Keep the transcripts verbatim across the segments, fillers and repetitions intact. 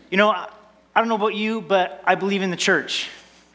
You know, I don't know about you, but I believe in the church.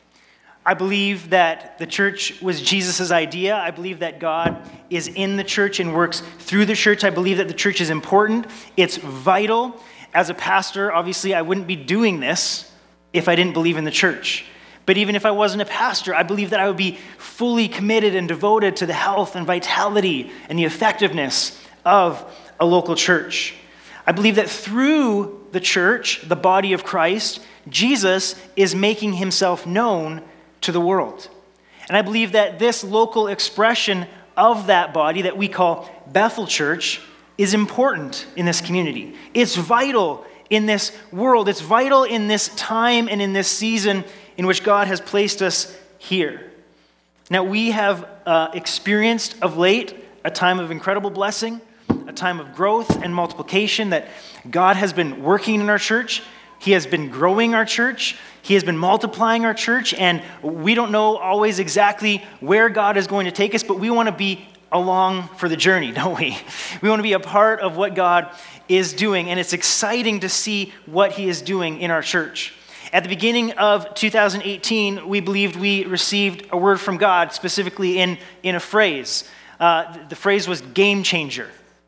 I believe that the church was Jesus' idea. I believe that God is in the church and works through the church. I believe that the church is important. It's vital. As a pastor, obviously, I wouldn't be doing this if I didn't believe in the church. But even if I wasn't a pastor, I believe that I would be fully committed and devoted to the health and vitality and the effectiveness of a local church. I believe that through the church, the body of Christ, Jesus is making himself known to the world. And I believe that this local expression of that body that we call Bethel Church is important in this community. It's vital in this world. It's vital in this time and in this season in which God has placed us here. Now, we have uh, experienced of late a time of incredible blessing, a time of growth and multiplication, that God has been working in our church. He has been growing our church. He has been multiplying our church, and we don't know always exactly where God is going to take us, but we want to be along for the journey, don't we? We want to be a part of what God is doing, and it's exciting to see what he is doing in our church. At the beginning of two thousand eighteen, we believed we received a word from God, specifically in, in a phrase. Uh, the phrase was game changer.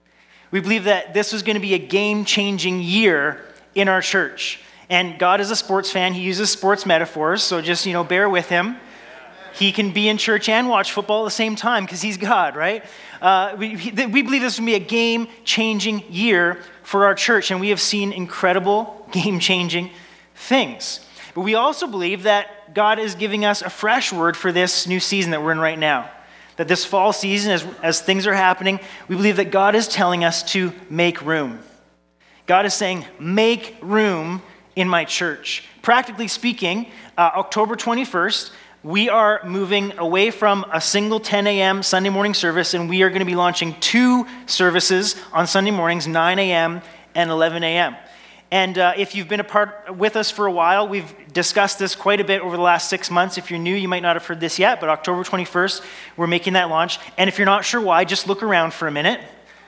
We believe that this was going to be a game-changing year in our church. And God is a sports fan. He uses sports metaphors, so just, you know, bear with him. He can be in church and watch football at the same time because he's God, right? Uh, we, we believe this will be a game-changing year for our church, and we have seen incredible game-changing things. But we also believe that God is giving us a fresh word for this new season that we're in right now. That this fall season, as, as things are happening, we believe that God is telling us to make room. God is saying, make room in my church. Practically speaking, uh, October twenty-first, we are moving away from a single ten a.m. Sunday morning service, and we are going to be launching two services on Sunday mornings, nine a.m. and eleven a.m. And uh, if you've been a part with us for a while, we've discussed this quite a bit over the last six months. If you're new, you might not have heard this yet, but October twenty-first, we're making that launch. And if you're not sure why, just look around for a minute.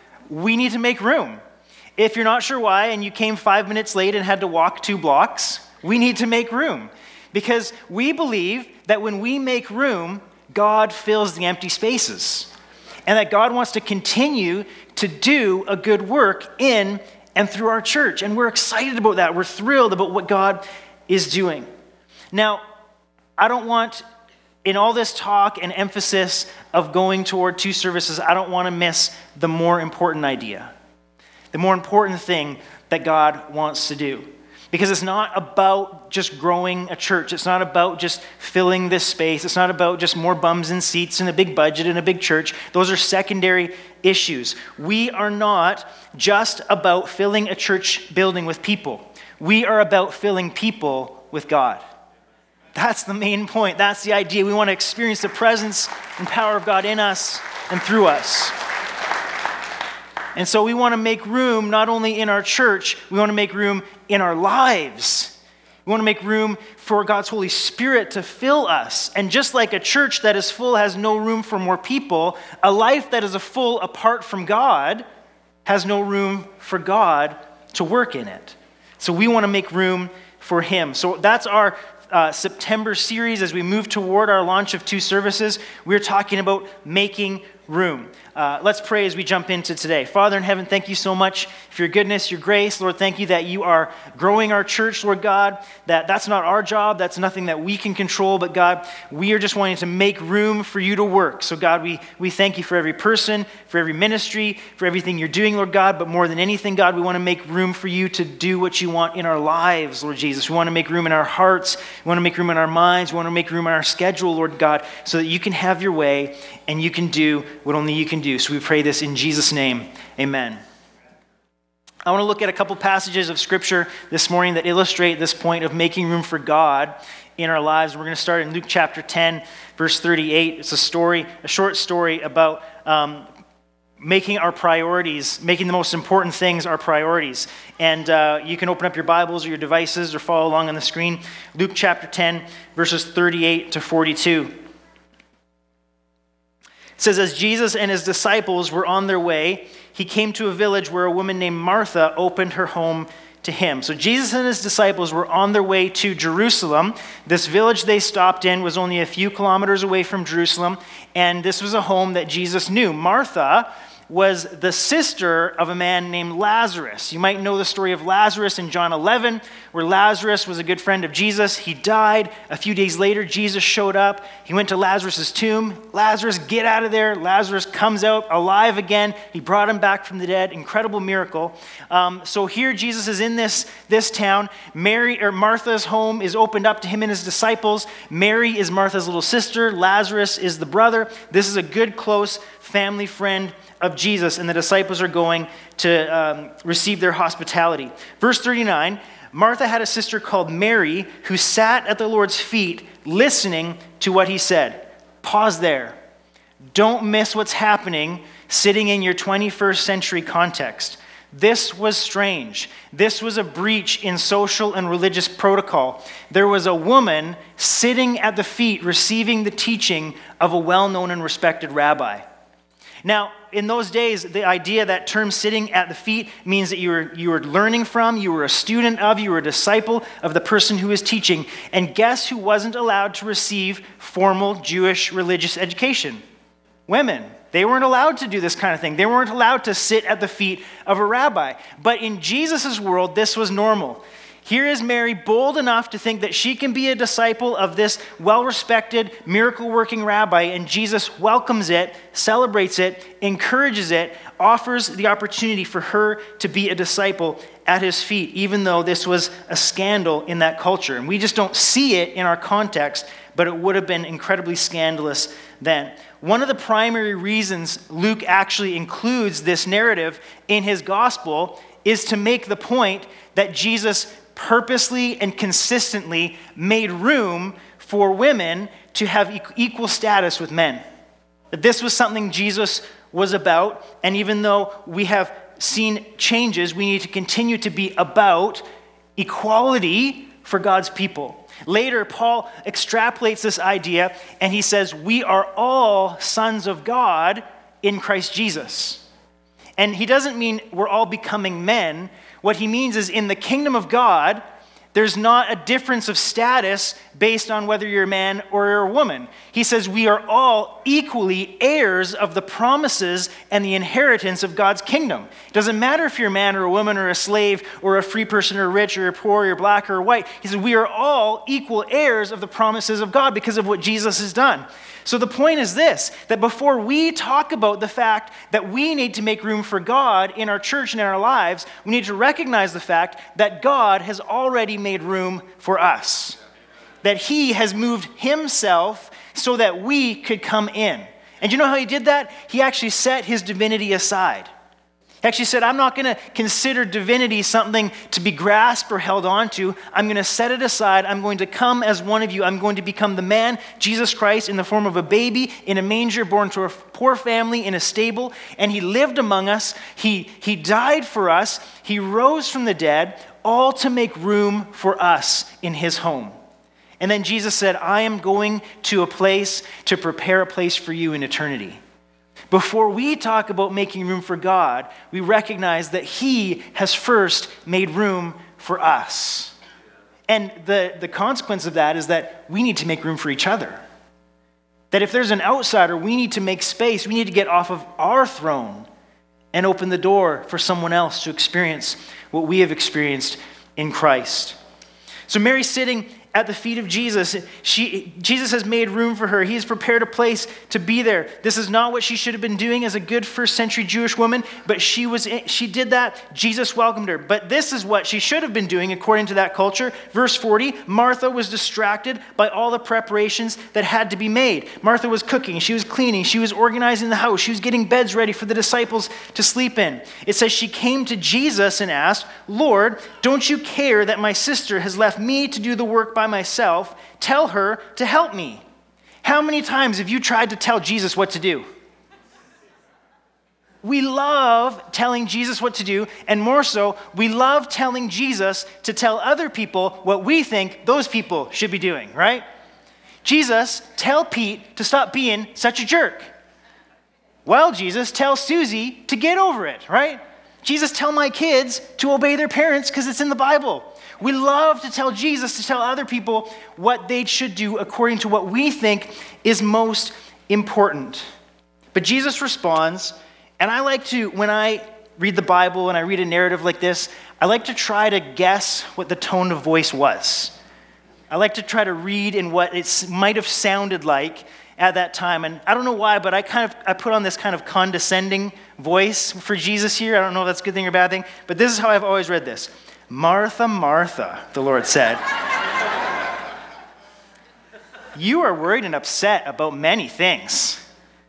We need to make room. If you're not sure why and you came five minutes late and had to walk two blocks, we need to make room. Because we believe that when we make room, God fills the empty spaces. And that God wants to continue to do a good work in and through our church. And we're excited about that. We're thrilled about what God is doing. Now, I don't want, in all this talk and emphasis of going toward two services, I don't want to miss the more important idea. The more important thing that God wants to do. Because it's not about just growing a church. It's not about just filling this space. It's not about just more bums and seats and a big budget and a big church. Those are secondary issues. We are not just about filling a church building with people. We are about filling people with God. That's the main point. That's the idea. We want to experience the presence and power of God in us and through us. And so we want to make room not only in our church, we want to make room in our lives. We want to make room for God's Holy Spirit to fill us. And just like a church that is full has no room for more people, a life that is a full apart from God has no room for God to work in it. So we want to make room for him. So that's our uh, September series as we move toward our launch of two services. We're talking about making room. Uh, let's pray as we jump into today. Father in heaven, thank you so much for your goodness, your grace. Lord, thank you that you are growing our church, Lord God, that that's not our job. That's nothing that we can control. But God, we are just wanting to make room for you to work. So God, we, we thank you for every person, for every ministry, for everything you're doing, Lord God. But more than anything, God, we want to make room for you to do what you want in our lives, Lord Jesus. We want to make room in our hearts. We want to make room in our minds. We want to make room in our schedule, Lord God, so that you can have your way and you can do what only you can do. So we pray this in Jesus' name. Amen. I want to look at a couple passages of Scripture this morning that illustrate this point of making room for God in our lives. We're going to start in Luke chapter ten, verse thirty-eight. It's a story, a short story about um, making our priorities, making the most important things our priorities. And uh, you can open up your Bibles or your devices or follow along on the screen. Luke chapter ten, verses thirty-eight to forty-two. It says, as Jesus and his disciples were on their way, he came to a village where a woman named Martha opened her home to him. So Jesus and his disciples were on their way to Jerusalem. This village they stopped in was only a few kilometers away from Jerusalem, and this was a home that Jesus knew. Martha was the sister of a man named Lazarus. You might know the story of Lazarus in John eleven, where Lazarus was a good friend of Jesus. He died. A few days later, Jesus showed up. He went to Lazarus' tomb. Lazarus, get out of there. Lazarus comes out alive again. He brought him back from the dead. Incredible miracle. Um, so here Jesus is in this, this town. Mary or Martha's home is opened up to him and his disciples. Mary is Martha's little sister. Lazarus is the brother. This is a good, close family friend of Jesus, and the disciples are going to um, receive their hospitality. Verse thirty-nine, Martha had a sister called Mary who sat at the Lord's feet listening to what he said. Pause there. Don't miss what's happening sitting in your twenty-first century context. This was strange. This was a breach in social and religious protocol. There was a woman sitting at the feet receiving the teaching of a well-known and respected rabbi. Now, in those days, the idea, that term sitting at the feet, means that you were, you were learning from, you were a student of, you were a disciple of the person who is teaching. And guess who wasn't allowed to receive formal Jewish religious education? Women. They weren't allowed to do this kind of thing. They weren't allowed to sit at the feet of a rabbi. But in Jesus' world, this was normal. Here is Mary, bold enough to think that she can be a disciple of this well-respected, miracle-working rabbi, and Jesus welcomes it, celebrates it, encourages it, offers the opportunity for her to be a disciple at his feet, even though this was a scandal in that culture. And we just don't see it in our context, but it would have been incredibly scandalous then. One of the primary reasons Luke actually includes this narrative in his gospel is to make the point that Jesus purposely and consistently made room for women to have equal status with men. That this was something Jesus was about, and even though we have seen changes, we need to continue to be about equality for God's people. Later, Paul extrapolates this idea, and he says, we are all sons of God in Christ Jesus. And he doesn't mean we're all becoming men. What he means is, in the kingdom of God, there's not a difference of status based on whether you're a man or you're a woman. He says we are all equally heirs of the promises and the inheritance of God's kingdom. It doesn't matter if you're a man or a woman or a slave or a free person or rich or poor or you're black or white. He says we are all equal heirs of the promises of God because of what Jesus has done. So the point is this, that before we talk about the fact that we need to make room for God in our church and in our lives, we need to recognize the fact that God has already made room for us. That he has moved himself so that we could come in. And you know how he did that? He actually set his divinity aside. He actually said, I'm not going to consider divinity something to be grasped or held on to. I'm going to set it aside. I'm going to come as one of you. I'm going to become the man, Jesus Christ, in the form of a baby in a manger, born to a poor family in a stable. And he lived among us. He, he died for us. He rose from the dead, all to make room for us in his home. And then Jesus said, I am going to a place to prepare a place for you in eternity. Before we talk about making room for God, we recognize that he has first made room for us. And the, the consequence of that is that we need to make room for each other. That if there's an outsider, we need to make space. We need to get off of our throne and open the door for someone else to experience what we have experienced in Christ. So Mary's sitting at the feet of Jesus. She, Jesus has made room for her. He has prepared a place to be there. This is not what she should have been doing as a good first century Jewish woman, but she was. She did that. Jesus welcomed her. But this is what she should have been doing according to that culture. Verse forty, Martha was distracted by all the preparations that had to be made. Martha was cooking. She was cleaning. She was organizing the house. She was getting beds ready for the disciples to sleep in. It says she came to Jesus and asked, Lord, don't you care that my sister has left me to do the work by myself? Tell her to help me. How many times have you tried to tell Jesus what to do? We love telling Jesus what to do, and more so, we love telling Jesus to tell other people what we think those people should be doing, right? Jesus, tell Pete to stop being such a jerk. Well, Jesus, tell Susie to get over it, right? Jesus, tell my kids to obey their parents because it's in the Bible. We love to tell Jesus to tell other people what they should do according to what we think is most important. But Jesus responds, and I like to, when I read the Bible and I read a narrative like this, I like to try to guess what the tone of voice was. I like to try to read in what it might have sounded like at that time. And I don't know why, but I kind of I put on this kind of condescending voice for Jesus here. I don't know if that's a good thing or a bad thing, but this is how I've always read this. Martha, Martha, the Lord said, you are worried and upset about many things,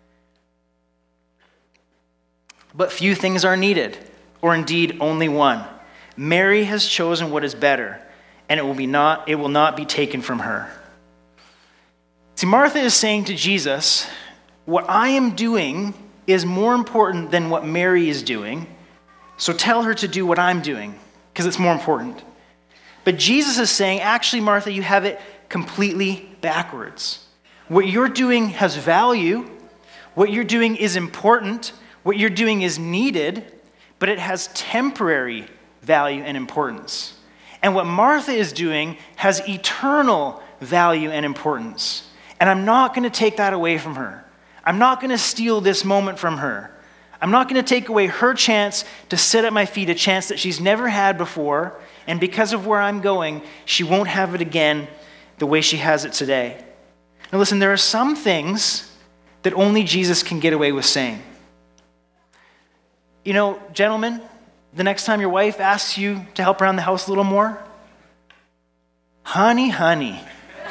but few things are needed, or indeed only one. Mary has chosen what is better, and it will be not it will not be taken from her. See, Martha is saying to Jesus, what I am doing is more important than what Mary is doing, so tell her to do what I'm doing, because it's more important. But Jesus is saying, actually, Martha, you have it completely backwards. What you're doing has value, what you're doing is important, what you're doing is needed, but it has temporary value and importance. And what Martha is doing has eternal value and importance. And I'm not going to take that away from her. I'm not going to steal this moment from her. I'm not going to take away her chance to sit at my feet, a chance that she's never had before, and because of where I'm going, she won't have it again the way she has it today. Now listen, there are some things that only Jesus can get away with saying. You know, gentlemen, the next time your wife asks you to help around the house a little more, honey, honey,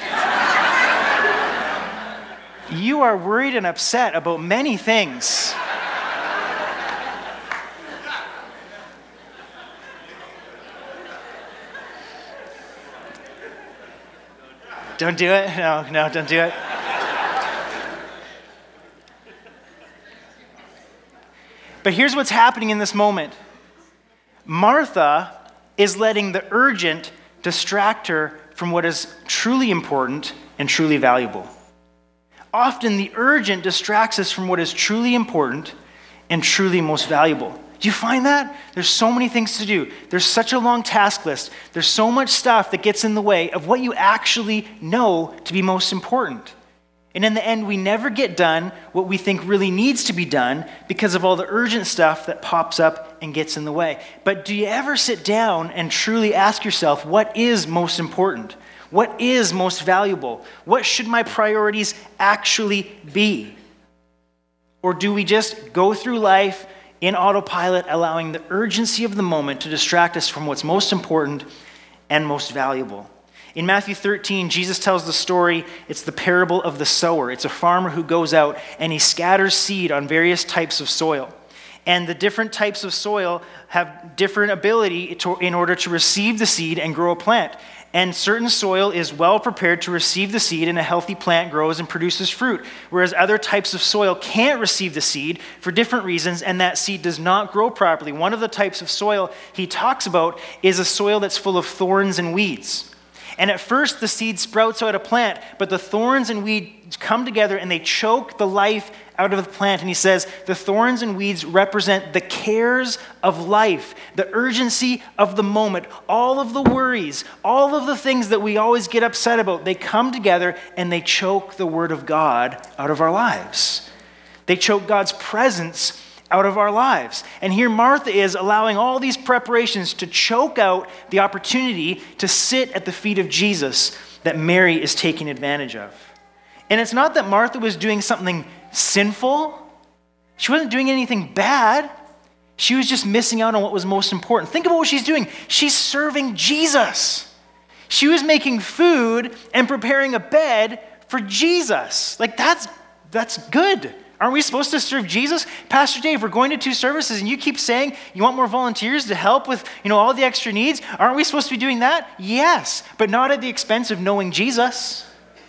you are worried and upset about many things. Don't do it? No, no, don't do it. But here's what's happening in this moment. Martha is letting the urgent distract her from what is truly important and truly valuable. Often the urgent distracts us from what is truly important and truly most valuable. Do you find that? There's so many things to do. There's such a long task list. There's so much stuff that gets in the way of what you actually know to be most important. And in the end, we never get done what we think really needs to be done because of all the urgent stuff that pops up and gets in the way. But do you ever sit down and truly ask yourself, what is most important? What is most valuable? What should my priorities actually be? Or do we just go through life in autopilot, allowing the urgency of the moment to distract us from what's most important and most valuable? In Matthew thirteen, Jesus tells the story. It's the parable of the sower. It's a farmer who goes out and he scatters seed on various types of soil. And the different types of soil have different ability to, in order to receive the seed and grow a plant. And certain soil is well prepared to receive the seed, and a healthy plant grows and produces fruit. Whereas other types of soil can't receive the seed for different reasons, and that seed does not grow properly. One of the types of soil he talks about is a soil that's full of thorns and weeds. And at first, the seed sprouts out a plant, but the thorns and weeds come together and they choke the life out of the plant. And he says, the thorns and weeds represent the cares of life, the urgency of the moment, all of the worries, all of the things that we always get upset about. They come together and they choke the word of God out of our lives. They choke God's presence out of our lives. And here Martha is allowing all these preparations to choke out the opportunity to sit at the feet of Jesus that Mary is taking advantage of. And it's not that Martha was doing something sinful. She wasn't doing anything bad. She was just missing out on what was most important. Think about what she's doing. She's serving Jesus. She was making food and preparing a bed for Jesus. Like that's that's good. Aren't we supposed to serve Jesus? Pastor Dave, we're going to two services and you keep saying you want more volunteers to help with, you know, all the extra needs. Aren't we supposed to be doing that? Yes, but not at the expense of knowing Jesus.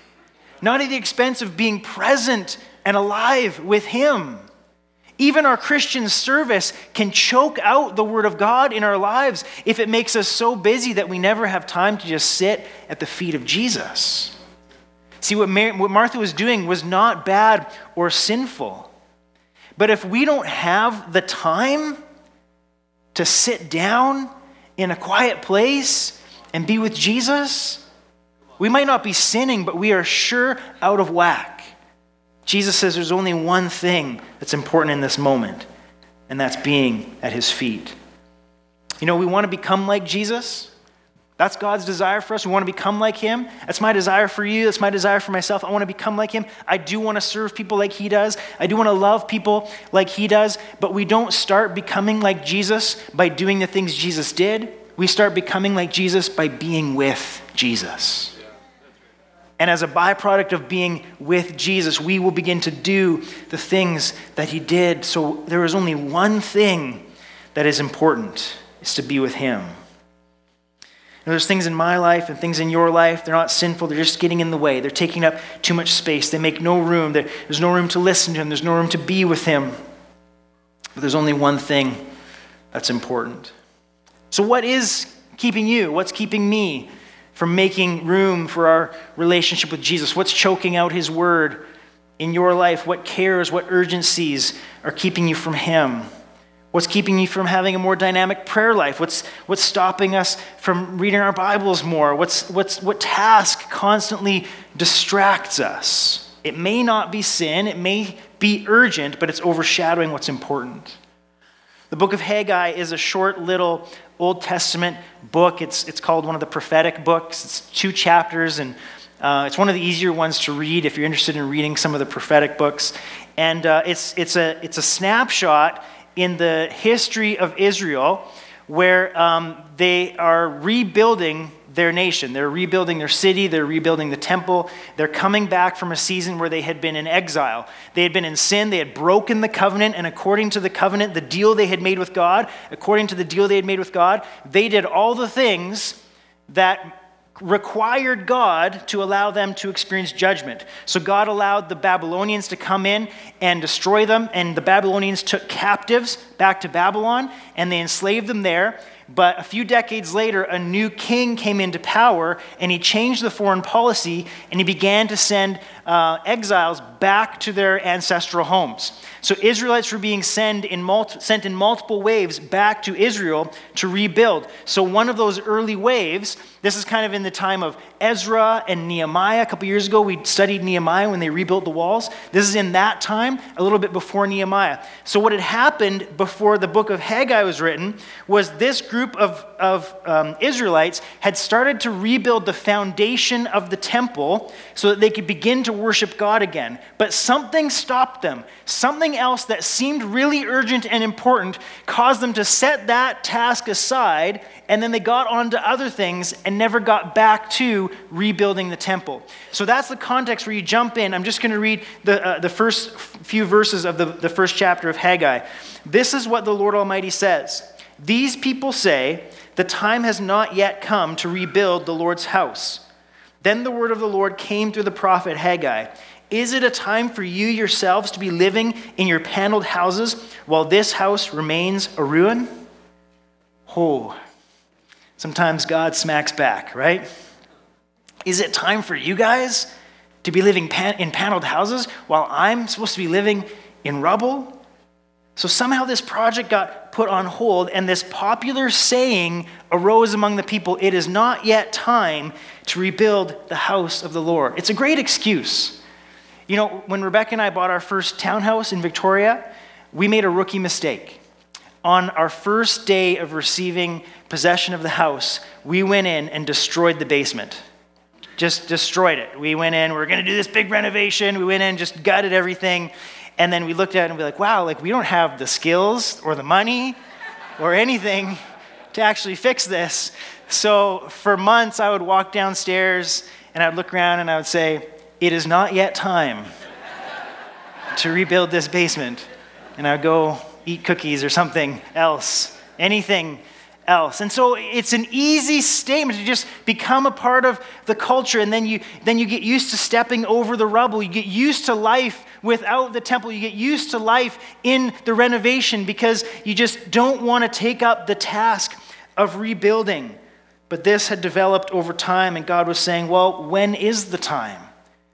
Not at the expense of being present and alive with him. Even our Christian service can choke out the word of God in our lives if it makes us so busy that we never have time to just sit at the feet of Jesus. See, what, Mar- what Martha was doing was not bad or sinful. But if we don't have the time to sit down in a quiet place and be with Jesus, we might not be sinning, but we are sure out of whack. Jesus says there's only one thing that's important in this moment, and that's being at his feet. You know, we want to become like Jesus. That's God's desire for us. We want to become like him. That's my desire for you. That's my desire for myself. I want to become like him. I do want to serve people like he does. I do want to love people like he does. But we don't start becoming like Jesus by doing the things Jesus did. We start becoming like Jesus by being with Jesus. And as a byproduct of being with Jesus, we will begin to do the things that he did. So there is only one thing that is important, is to be with him. There's things in my life and things in your life, they're not sinful, they're just getting in the way. They're taking up too much space. They make no room. There's no room to listen to him. There's no room to be with him. But there's only one thing that's important. So what is keeping you? What's keeping me from making room for our relationship with Jesus? What's choking out his word in your life? What cares, what urgencies are keeping you from him? What's keeping you from having a more dynamic prayer life? What's what's stopping us from reading our Bibles more? What's what's what task constantly distracts us? It may not be sin, it may be urgent, but it's overshadowing what's important. The book of Haggai is a short little Old Testament book. It's it's called one of the prophetic books. It's two chapters, and uh, it's one of the easier ones to read if you're interested in reading some of the prophetic books. And uh, it's it's a it's a snapshot in the history of Israel, where um, they are rebuilding their nation. They're rebuilding their city. They're rebuilding the temple. They're coming back from a season where they had been in exile. They had been in sin. They had broken the covenant, and according to the covenant, the deal they had made with God, according to the deal they had made with God, they did all the things that required God to allow them to experience judgment. So God allowed the Babylonians to come in and destroy them, and the Babylonians took captives back to Babylon, and they enslaved them there. But a few decades later, a new king came into power, and he changed the foreign policy, and he began to send uh, exiles back to their ancestral homes. So Israelites were being sent in, multi- sent in multiple waves back to Israel to rebuild. So one of those early waves, this is kind of in the time of Ezra and Nehemiah. A couple years ago, we studied Nehemiah when they rebuilt the walls. This is in that time, a little bit before Nehemiah. So what had happened before the book of Haggai was written was this group of, of um, Israelites had started to rebuild the foundation of the temple so that they could begin to worship God again. But something stopped them. Something else that seemed really urgent and important caused them to set that task aside, and then they got on to other things and never got back to rebuilding the temple. So that's the context where you jump in. I'm just going to read the, uh, the first few verses of the, the first chapter of Haggai. This is what the Lord Almighty says. These people say, the time has not yet come to rebuild the Lord's house. Then the word of the Lord came through the prophet Haggai. Is it a time for you yourselves to be living in your paneled houses while this house remains a ruin? Oh, sometimes God smacks back, right? Is it time for you guys to be living pan- in paneled houses while I'm supposed to be living in rubble? So somehow this project got put on hold, and this popular saying arose among the people, it is not yet time to rebuild the house of the Lord. It's a great excuse. You know, when Rebecca and I bought our first townhouse in Victoria, we made a rookie mistake. On our first day of receiving possession of the house, we went in and destroyed the basement. Just destroyed it. We went in, we were going to do this big renovation. We went in, just gutted everything. And then we looked at it and we were like, wow, like we don't have the skills or the money or anything to actually fix this. So for months, I would walk downstairs and I'd look around and I would say, it is not yet time to rebuild this basement. And I'd go eat cookies or something else, anything else. And so it's an easy statement to just become a part of the culture, and then you then you get used to stepping over the rubble. You get used to life without the temple. You get used to life in the renovation because you just don't want to take up the task of rebuilding. But this had developed over time, and God was saying, well, when is the time?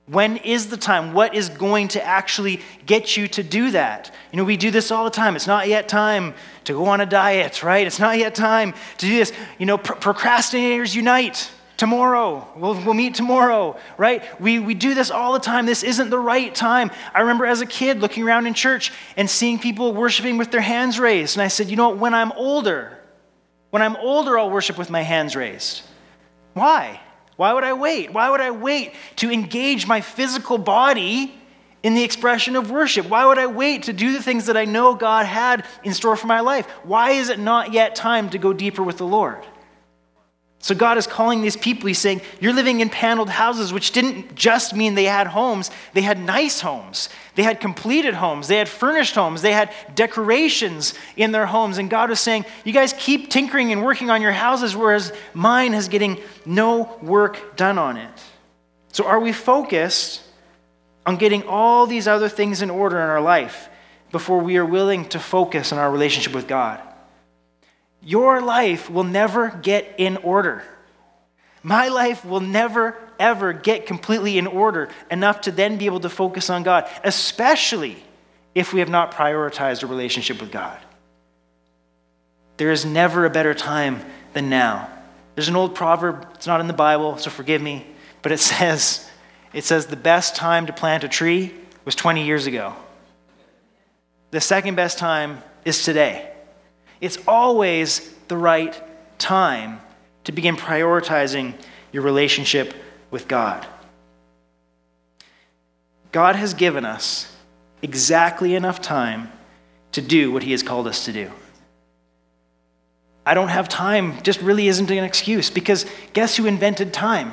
When is the time? What is going to actually get you to do that? You know, we do this all the time. It's not yet time to go on a diet, right? It's not yet time to do this. You know, pr- procrastinators unite. Tomorrow, we'll, we'll meet tomorrow, right? We, we do this all the time. This isn't the right time. I remember as a kid looking around in church and seeing people worshiping with their hands raised. And I said, you know what, when I'm older, when I'm older, I'll worship with my hands raised. Why? Why would I wait? Why would I wait to engage my physical body in the expression of worship? Why would I wait to do the things that I know God had in store for my life? Why is it not yet time to go deeper with the Lord? So God is calling these people, he's saying, you're living in paneled houses, which didn't just mean they had homes. They had nice homes. They had completed homes. They had furnished homes. They had decorations in their homes. And God was saying, you guys keep tinkering and working on your houses, whereas mine is getting no work done on it. So are we focused on getting all these other things in order in our life before we are willing to focus on our relationship with God? Your life will never get in order. My life will never, ever get completely in order enough to then be able to focus on God, especially if we have not prioritized a relationship with God. There is never a better time than now. There's an old proverb, it's not in the Bible, so forgive me, but it says, it says the best time to plant a tree was twenty years ago. The second best time is today. It's always the right time to begin prioritizing your relationship with God. God has given us exactly enough time to do what he has called us to do. I don't have time just really isn't an excuse, because guess who invented time?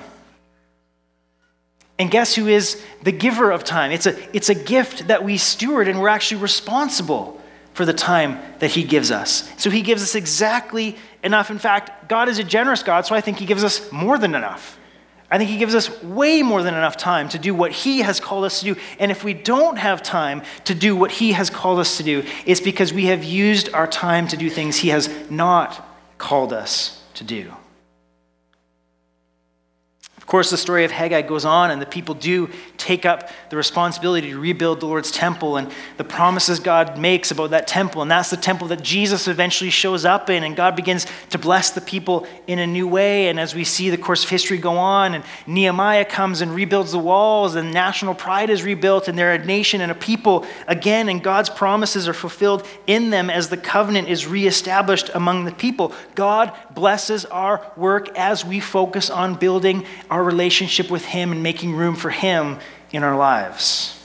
And guess who is the giver of time? It's a, it's a gift that we steward, and we're actually responsible for the time that he gives us. So he gives us exactly enough. In fact, God is a generous God, so I think he gives us more than enough. I think he gives us way more than enough time to do what he has called us to do. And if we don't have time to do what he has called us to do, it's because we have used our time to do things he has not called us to do. Of course, the story of Haggai goes on, and the people do take up the responsibility to rebuild the Lord's temple and the promises God makes about that temple. And that's the temple that Jesus eventually shows up in, and God begins to bless the people in a new way. And as we see the course of history go on, and Nehemiah comes and rebuilds the walls, and national pride is rebuilt, and they're a nation and a people again, and God's promises are fulfilled in them as the covenant is reestablished among the people. God blesses our work as we focus on building our relationship with him and making room for him in our lives.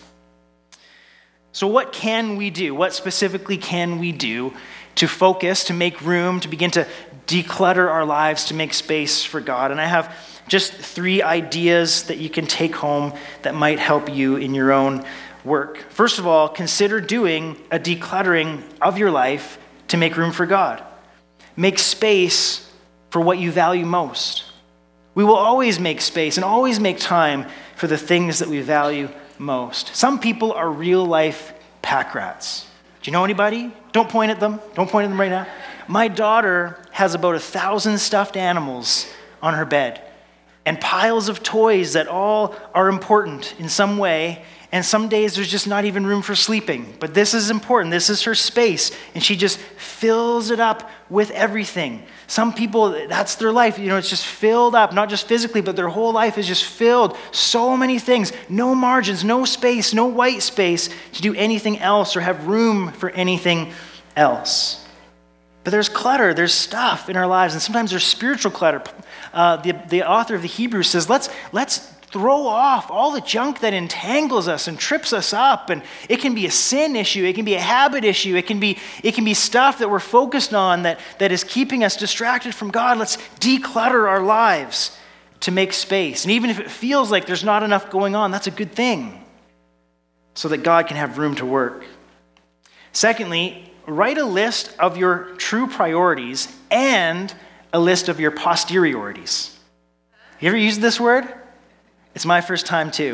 So what can we do? What specifically can we do to focus, to make room, to begin to declutter our lives, to make space for God? And I have just three ideas that you can take home that might help you in your own work. First of all, consider doing a decluttering of your life to make room for God. Make space for what you value most. We will always make space and always make time for the things that we value most. Some people are real life pack rats. Do you know anybody? Don't point at them. Don't point at them right now. My daughter has about a thousand stuffed animals on her bed and piles of toys that all are important in some way. And some days there's just not even room for sleeping. But this is important. This is her space. And she just fills it up with everything. Some people, that's their life. You know, it's just filled up, not just physically, but their whole life is just filled. So many things. No margins, no space, no white space to do anything else or have room for anything else. But there's clutter. There's stuff in our lives. And sometimes there's spiritual clutter. Uh, the, the author of the Hebrews says, let's, let's, throw off all the junk that entangles us and trips us up. And it can be a sin issue. It can be a habit issue. It can be, it can be stuff that we're focused on that, that is keeping us distracted from God. Let's declutter our lives to make space. And even if it feels like there's not enough going on, that's a good thing so that God can have room to work. Secondly, write a list of your true priorities and a list of your posteriorities. You ever used this word? It's my first time too.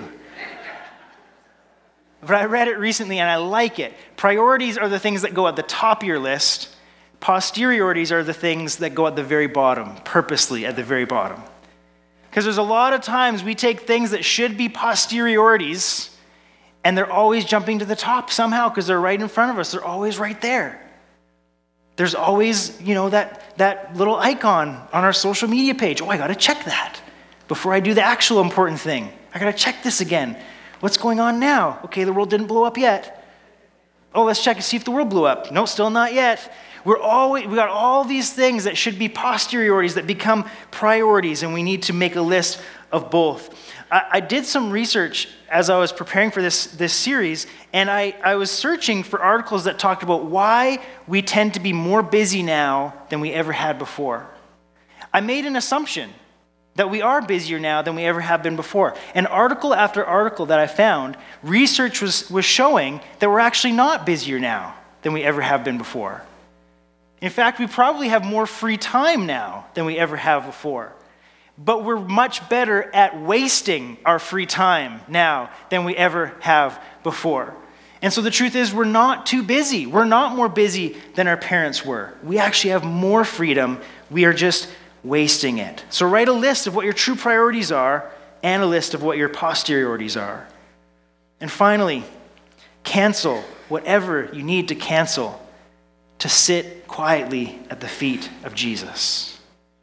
But I read it recently and I like it. Priorities are the things that go at the top of your list. Posteriorities are the things that go at the very bottom, purposely at the very bottom. Because there's a lot of times we take things that should be posteriorities and they're always jumping to the top somehow because they're right in front of us. They're always right there. There's always, you know, that, that little icon on our social media page. Oh, I got to check that before I do the actual important thing. I got to check this again. What's going on now? Okay, the world didn't blow up yet. Oh, let's check and see if the world blew up. No, still not yet. We're always, we got all these things that should be posteriorities that become priorities, and we need to make a list of both. I, I did some research as I was preparing for this, this series, and I, I was searching for articles that talked about why we tend to be more busy now than we ever had before. I made an assumption that we are busier now than we ever have been before. And article after article that I found, research was, was showing that we're actually not busier now than we ever have been before. In fact, we probably have more free time now than we ever have before. But we're much better at wasting our free time now than we ever have before. And so the truth is, we're not too busy. We're not more busy than our parents were. We actually have more freedom. We are just wasting it. So write a list of what your true priorities are and a list of what your posteriorities are. And finally, cancel whatever you need to cancel to sit quietly at the feet of Jesus.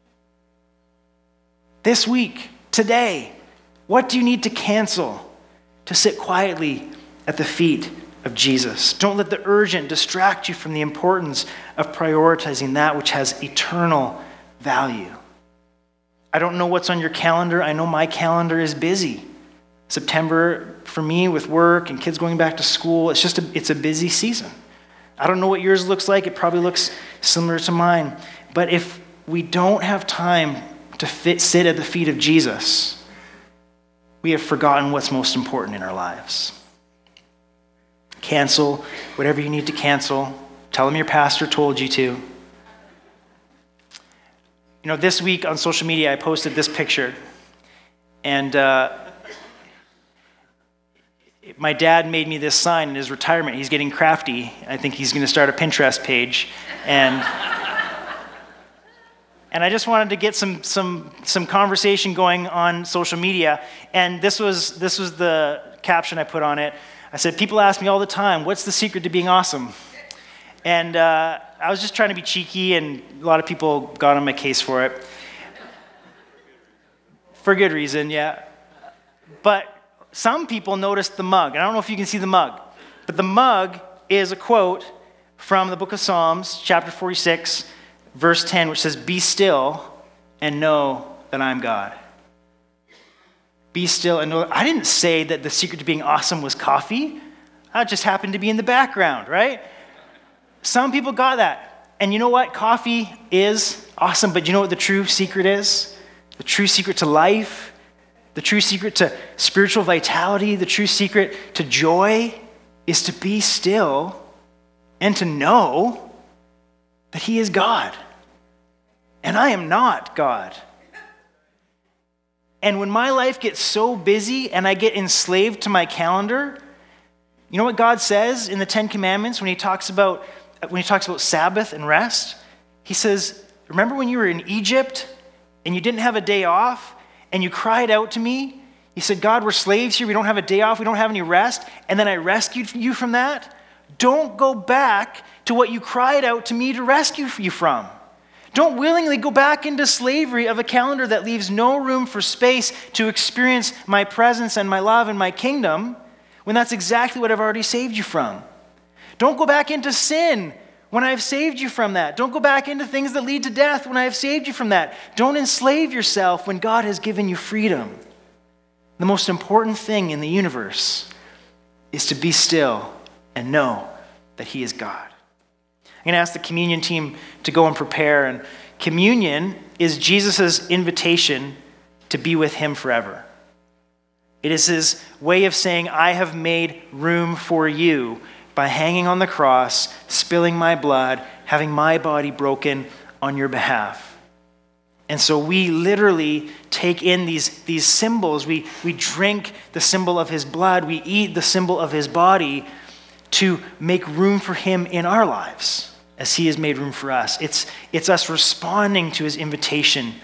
This week, today, what do you need to cancel to sit quietly at the feet of Jesus? Don't let the urgent distract you from the importance of prioritizing that which has eternal value. I don't know what's on your calendar. I know my calendar is busy. September, for me, with work and kids going back to school, it's just a, it's a busy season. I don't know what yours looks like. It probably looks similar to mine. But if we don't have time to fit, sit at the feet of Jesus, we have forgotten what's most important in our lives. Cancel whatever you need to cancel. Tell them your pastor told you to. You know, this week on social media, I posted this picture. And uh, my dad made me this sign in his retirement. He's getting crafty. I think he's going to start a Pinterest page. And and I just wanted to get some some some conversation going on social media. And this was this was the caption I put on it. I said, people ask me all the time, what's the secret to being awesome? And uh, I was just trying to be cheeky, and a lot of people got on my case for it. For good reason, yeah. But some people noticed the mug. And I don't know if you can see the mug, but the mug is a quote from the book of Psalms, chapter forty-six, verse ten, which says, "Be still and know that I'm God." Be still and know. I didn't say that the secret to being awesome was coffee. That just happened to be in the background, right? Some people got that. And you know what? Coffee is awesome, but you know what the true secret is? The true secret to life, the true secret to spiritual vitality, the true secret to joy is to be still and to know that He is God. And I am not God. And when my life gets so busy and I get enslaved to my calendar, you know what God says in the Ten Commandments when he talks about when he talks about Sabbath and rest? He says, remember when you were in Egypt and you didn't have a day off and you cried out to me? You said, God, we're slaves here. We don't have a day off. We don't have any rest. And then I rescued you from that. Don't go back to what you cried out to me to rescue you from. Don't willingly go back into slavery of a calendar that leaves no room for space to experience my presence and my love and my kingdom when that's exactly what I've already saved you from. Don't go back into sin when I have saved you from that. Don't go back into things that lead to death when I have saved you from that. Don't enslave yourself when God has given you freedom. The most important thing in the universe is to be still and know that He is God. I'm going to ask the communion team to go and prepare. And communion is Jesus' invitation to be with Him forever. It is His way of saying, I have made room for you by hanging on the cross, spilling my blood, having my body broken on your behalf. And so we literally take in these, these symbols. We, we drink the symbol of His blood. We eat the symbol of His body to make room for Him in our lives as He has made room for us. It's, it's us responding to His invitation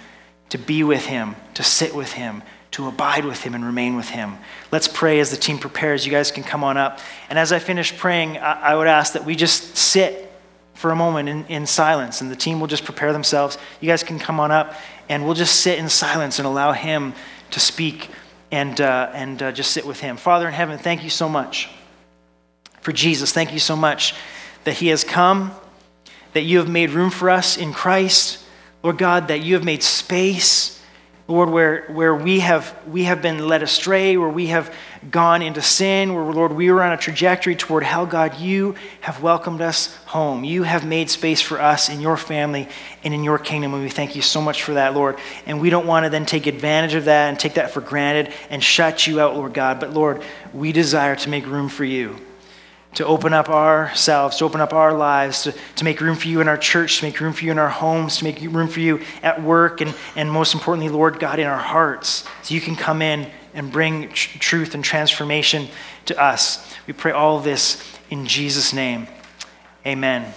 to be with him, to sit with him, to abide with him and remain with him. Let's pray as the team prepares. You guys can come on up. And as I finish praying, I, I would ask that we just sit for a moment in, in silence, and the team will just prepare themselves. You guys can come on up, and we'll just sit in silence and allow him to speak and, uh, and uh, just sit with him. Father in heaven, thank you so much for Jesus. Thank you so much that he has come, that you have made room for us in Christ. Lord God, that you have made space, Lord, where, where we have we have been led astray, where we have gone into sin, where, Lord, we were on a trajectory toward hell. God, you have welcomed us home. You have made space for us in your family and in your kingdom, and we thank you so much for that, Lord. And we don't want to then take advantage of that and take that for granted and shut you out, Lord God. But, Lord, we desire to make room for you, to open up ourselves, to open up our lives, to, to make room for you in our church, to make room for you in our homes, to make room for you at work, and, and most importantly, Lord God, in our hearts, so you can come in and bring tr- truth and transformation to us. We pray all of this in Jesus' name. Amen.